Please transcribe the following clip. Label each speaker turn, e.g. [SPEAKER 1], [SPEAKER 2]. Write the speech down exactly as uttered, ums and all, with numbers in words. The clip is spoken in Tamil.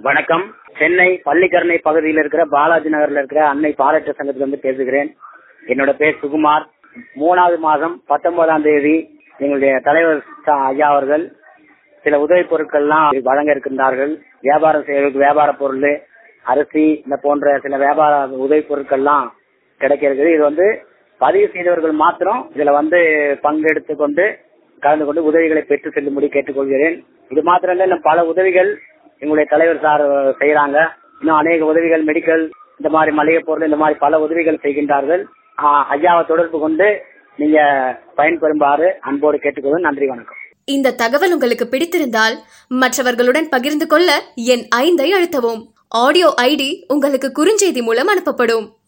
[SPEAKER 1] வணக்கம். சென்னை பள்ளிக்கரணை பகுதியில் இருக்கிற பாலாஜி நகர்ல இருக்கிற அன்னை பாராட்டு சங்கத்திலிருந்து பேசுகிறேன். என்னோட பேர் சுகுமார். மூணாவது மாதம் பத்தொன்பதாம் தேதி எங்களுடைய தலைவர் ஐயா அவர்கள் சில உதவி பொருட்கள்லாம் வழங்க இருக்கின்றார்கள். வியாபாரம் செய்வதற்கு வியாபார பொருள், அரிசி இந்த போன்ற சில வியாபார உதவி பொருட்கள்லாம் கிடைக்க இருக்குது. இது வந்து பதிவு செய்தவர்கள் மாத்திரம் இதுல வந்து பங்கெடுத்து கொண்டு கலந்து கொண்டு உதவிகளை பெற்று செல்லும்படி கேட்டுக்கொள்கிறேன். இது மாத்திரம் இல்ல, பல உதவிகள் எங்களுடைய தலைவர் சார் செய்யறாங்க. இன்னும் அநேக உதவிகள், மெடிக்கல், இந்த மாதிரி மளிகை பொருள், இந்த மாதிரி பல உதவிகள் செய்கின்றார்கள். ஐயாவை தொடர்பு கொண்டு நீங்க பயன்பெறுமாறு அன்போடு கேட்டுக்கொள்வது. நன்றி, வணக்கம்.
[SPEAKER 2] இந்த தகவல் உங்களுக்கு பிடித்திருந்தால் மற்றவர்களுடன் பகிர்ந்து கொள்ள எண் ஐந்தை அழுத்தவும். ஆடியோ ஐடி உங்களுக்கு குறுஞ்செய்தி மூலம் அனுப்பப்படும்.